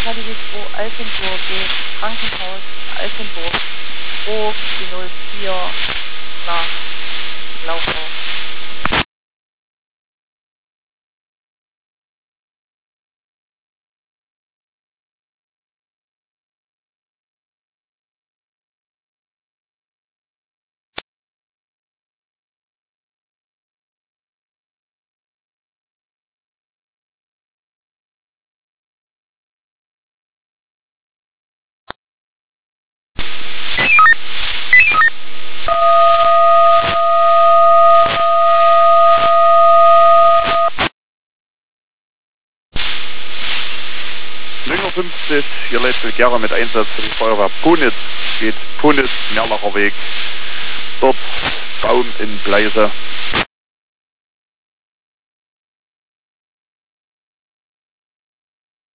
KDW 2 Altenburg, das Krankenhaus Altenburg, Burg, die 04 nach Laufau. Lünger 50, hier lädt Gera mit Einsatz für die Feuerwehr Punitz, geht Punitz, Merlacher Weg, dort Baum in Gleise.